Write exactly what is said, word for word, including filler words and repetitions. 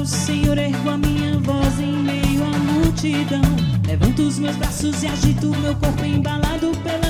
ao Senhor, ergo a minha voz em meio à multidão. Levanto os meus braços e agito meu corpo embalado pela